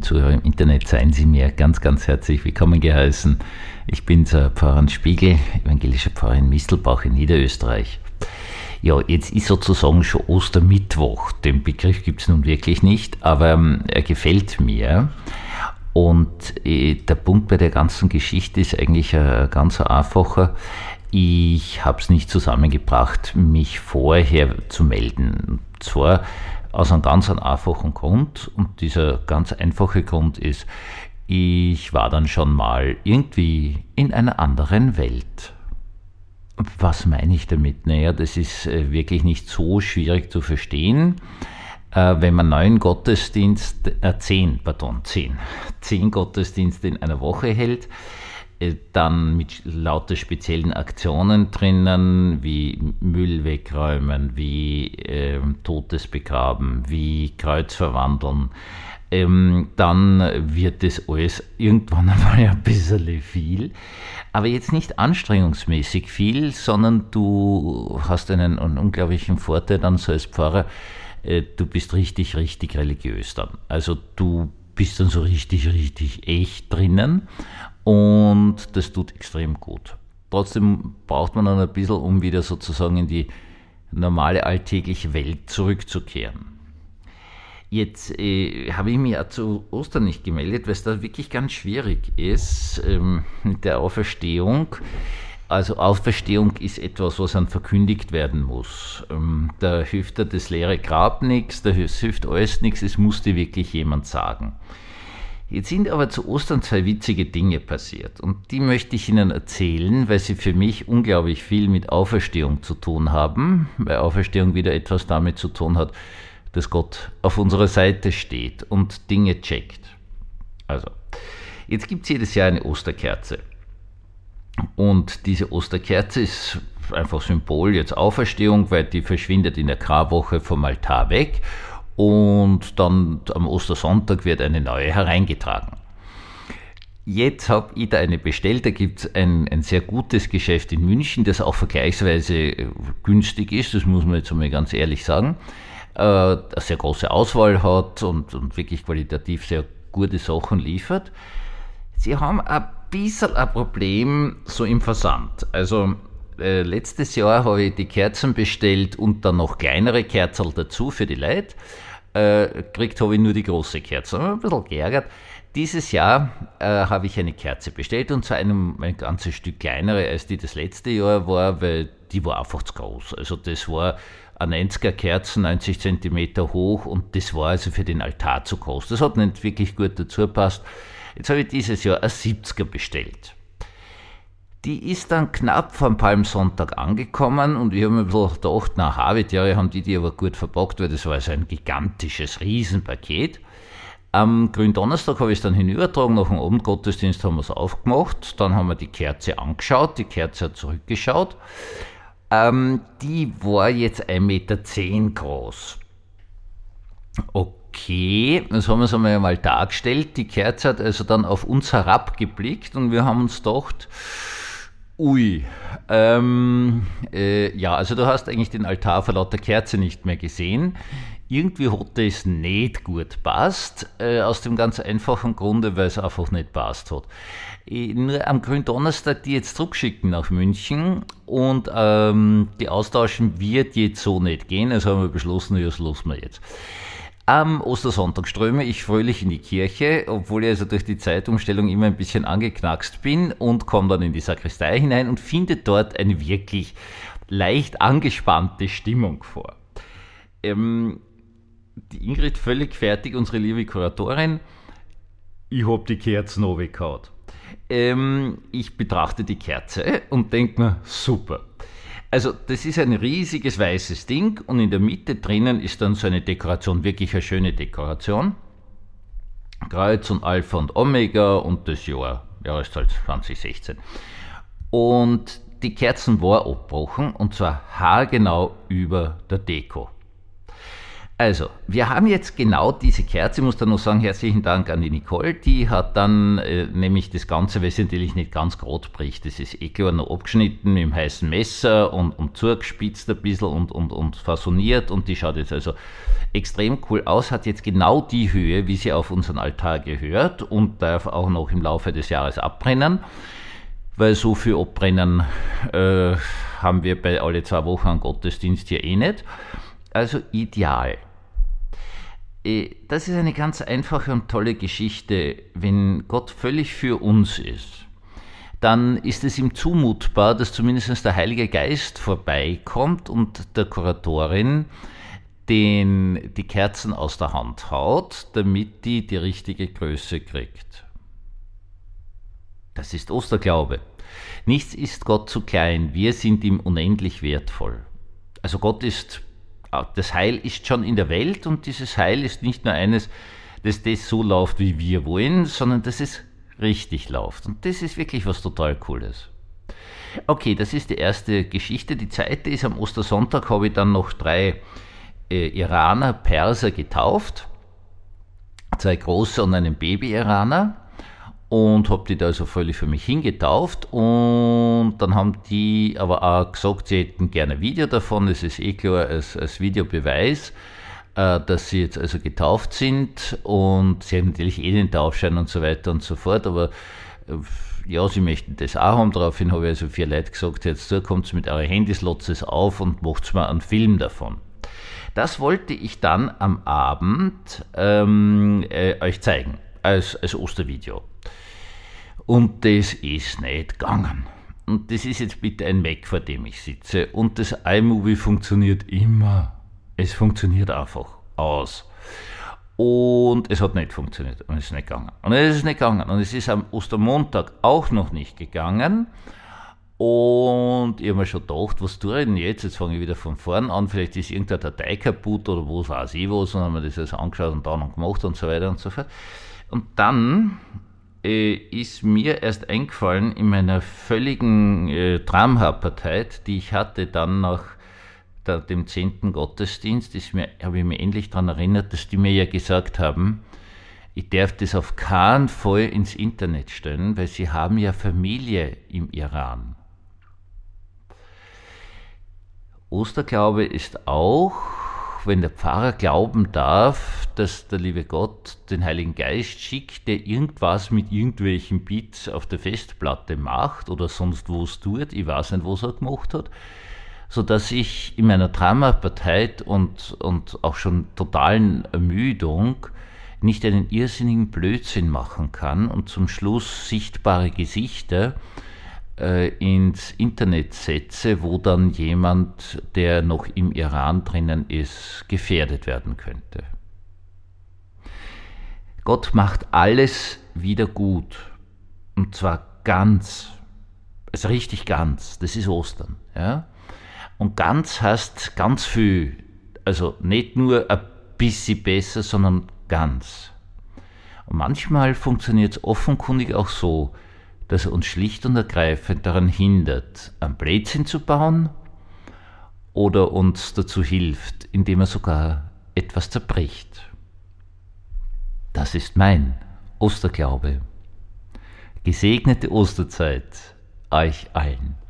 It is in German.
Zuhörer im Internet, seien Sie mir ganz, ganz herzlich willkommen geheißen. Ich bin der Pfarrer Spiegel, evangelischer Pfarrer in Mistelbach in Niederösterreich. Ja, jetzt ist sozusagen schon Ostermittwoch. Den Begriff gibt es nun wirklich nicht, aber er gefällt mir. Und der Punkt bei der ganzen Geschichte ist eigentlich ein ganz einfacher. Ich habe es nicht zusammengebracht, mich vorher zu melden. Und zwar aus einem ganz einfachen Grund. Und dieser ganz einfache Grund ist, ich war dann schon mal irgendwie in einer anderen Welt. Was meine ich damit? Naja, das ist wirklich nicht so schwierig zu verstehen. Wenn man 10 Gottesdienste in einer Woche hält, dann mit lauter speziellen Aktionen drinnen, wie Müll wegräumen, wie Totes begraben, wie Kreuz verwandeln, dann wird das alles irgendwann einmal ein bisschen viel. Aber jetzt nicht anstrengungsmäßig viel, sondern du hast einen unglaublichen Vorteil dann so als Pfarrer, du bist richtig, richtig religiös dann. Also du bist dann so richtig, richtig echt drinnen und das tut extrem gut. Trotzdem braucht man dann ein bisschen, um wieder sozusagen in die normale alltägliche Welt zurückzukehren. Jetzt habe ich mich auch zu Ostern nicht gemeldet, weil es da wirklich ganz schwierig ist mit der Auferstehung. Also Auferstehung ist etwas, was dann verkündigt werden muss. Da hilft dir das leere Grab nichts, da hilft alles nichts, es muss dir wirklich jemand sagen. Jetzt sind aber zu Ostern 2 witzige Dinge passiert und die möchte ich Ihnen erzählen, weil sie für mich unglaublich viel mit Auferstehung zu tun haben, weil Auferstehung wieder etwas damit zu tun hat, dass Gott auf unserer Seite steht und Dinge checkt. Also, jetzt gibt es jedes Jahr eine Osterkerze. Und diese Osterkerze ist einfach Symbol jetzt Auferstehung, weil die verschwindet in der Karwoche vom Altar weg und dann am Ostersonntag wird eine neue hereingetragen. Jetzt habe ich da eine bestellt, da gibt es ein sehr gutes Geschäft in München, das auch vergleichsweise günstig ist, das muss man jetzt einmal ganz ehrlich sagen, eine sehr große Auswahl hat und wirklich qualitativ sehr gute Sachen liefert. Sie haben ein bisschen ein Problem so im Versand. Also letztes Jahr habe ich die Kerzen bestellt und dann noch kleinere Kerzen dazu für die Leute. Gekriegt habe ich nur die große Kerze. Ich habe ein bisschen geärgert. Dieses Jahr habe ich eine Kerze bestellt und zwar ein ganzes Stück kleinere, als die das letzte Jahr war, weil die war einfach zu groß. Also das war eine 90er Kerzen, 90 cm hoch und das war also für den Altar zu groß. Das hat nicht wirklich gut dazu gepasst. Jetzt habe ich dieses Jahr eine 70er bestellt. Die ist dann knapp vor dem Palmsonntag angekommen und ich habe mir ein bisschen gedacht, na Harvard-Jahre haben die aber gut verpackt, weil das war also ein gigantisches Riesenpaket. Am Gründonnerstag habe ich es dann hinübertragen, nach dem Abendgottesdienst haben wir es aufgemacht, dann haben wir die Kerze angeschaut, die Kerze hat zurückgeschaut. Die war jetzt 1,10 Meter groß. Okay, das haben wir es einmal dargestellt. Die Kerze hat also dann auf uns herabgeblickt und wir haben uns gedacht, ui, ja, also du hast eigentlich den Altar vor lauter Kerze nicht mehr gesehen. Irgendwie hat das nicht gut passt, aus dem ganz einfachen Grunde, weil es einfach nicht passt hat. Nur am Gründonnerstag die jetzt zurückschicken nach München und die austauschen wird jetzt so nicht gehen, also haben wir beschlossen, ja, das lassen wir jetzt. Am Ostersonntag ströme ich fröhlich in die Kirche, obwohl ich also durch die Zeitumstellung immer ein bisschen angeknackst bin und komme dann in die Sakristei hinein und finde dort eine wirklich leicht angespannte Stimmung vor. Die Ingrid völlig fertig, unsere liebe Kuratorin, ich hab die Kerzen runtergehauen. Ich betrachte die Kerze und denke mir, super. Also das ist ein riesiges weißes Ding und in der Mitte drinnen ist dann so eine Dekoration, wirklich eine schöne Dekoration. Kreuz und Alpha und Omega und das Jahreszahl 2016. Und die Kerzen war abgebrochen und zwar haargenau über der Deko. Also, wir haben jetzt genau diese Kerze. Ich muss da noch sagen, herzlichen Dank an die Nicole. Die hat dann nämlich das Ganze, weil es natürlich nicht ganz grot bricht. Das ist klar noch abgeschnitten mit dem heißen Messer und zugespitzt ein bisschen und fasoniert. Und die schaut jetzt also extrem cool aus. Hat jetzt genau die Höhe, wie sie auf unseren Altar gehört und darf auch noch im Laufe des Jahres abbrennen. Weil so viel abbrennen haben wir bei alle 2 Wochen einen Gottesdienst hier eh nicht. Also ideal. Das ist eine ganz einfache und tolle Geschichte. Wenn Gott völlig für uns ist, dann ist es ihm zumutbar, dass zumindest der Heilige Geist vorbeikommt und der Kuratorin die Kerzen aus der Hand haut, damit die richtige Größe kriegt. Das ist Osterglaube. Nichts ist Gott zu klein, wir sind ihm unendlich wertvoll. Also das Heil ist schon in der Welt und dieses Heil ist nicht nur eines, dass das so läuft, wie wir wollen, sondern dass es richtig läuft. Und das ist wirklich was total Cooles. Okay, das ist die erste Geschichte. Die zweite ist, am Ostersonntag habe ich dann noch 3 Iraner, Perser getauft. 2 große und einen Baby-Iraner. Und habe die da also völlig für mich hingetauft und dann haben die aber auch gesagt, sie hätten gerne ein Video davon, das ist klar als Videobeweis, dass sie jetzt also getauft sind und sie haben natürlich den Taufschein und so weiter und so fort, aber ja, sie möchten das auch haben, daraufhin habe ich also 4 Leute gesagt, jetzt kommt mit euren Handys, lotzt es auf und macht mir einen Film davon. Das wollte ich dann am Abend euch zeigen, als Ostervideo. Und das ist nicht gegangen. Und das ist jetzt bitte ein Mac, vor dem ich sitze. Und das iMovie funktioniert immer. Es funktioniert einfach aus. Und es hat nicht funktioniert. Und es ist nicht gegangen. Und es ist nicht gegangen. Und es ist am Ostermontag auch noch nicht gegangen. Und ich habe mir schon gedacht, was tue ich denn jetzt? Jetzt fange ich wieder von vorn an. Vielleicht ist irgendeine Datei kaputt oder was weiß ich was. Und dann haben wir das also angeschaut und dann gemacht und so weiter und so fort. Und dann ist mir erst eingefallen, in meiner völligen Traumhappertheit, die ich hatte dann nach dem 10. Gottesdienst, habe ich mich endlich daran erinnert, dass die mir ja gesagt haben, ich darf das auf keinen Fall ins Internet stellen, weil sie haben ja Familie im Iran. Osterglaube ist auch, wenn der Pfarrer glauben darf, dass der liebe Gott den Heiligen Geist schickt, der irgendwas mit irgendwelchen Bits auf der Festplatte macht oder sonst wo es tut, ich weiß nicht, was er gemacht hat, sodass ich in meiner Traumapartheit und auch schon totalen Ermüdung nicht einen irrsinnigen Blödsinn machen kann und zum Schluss sichtbare Gesichter ins Internet setze, wo dann jemand, der noch im Iran drinnen ist, gefährdet werden könnte. Gott macht alles wieder gut. Und zwar ganz. Also richtig ganz. Das ist Ostern. Ja? Und ganz heißt ganz viel. Also nicht nur ein bisschen besser, sondern ganz. Und manchmal funktioniert es offenkundig auch so, dass er uns schlicht und ergreifend daran hindert, einen Blödsinn zu bauen oder uns dazu hilft, indem er sogar etwas zerbricht. Das ist mein Osterglaube. Gesegnete Osterzeit euch allen.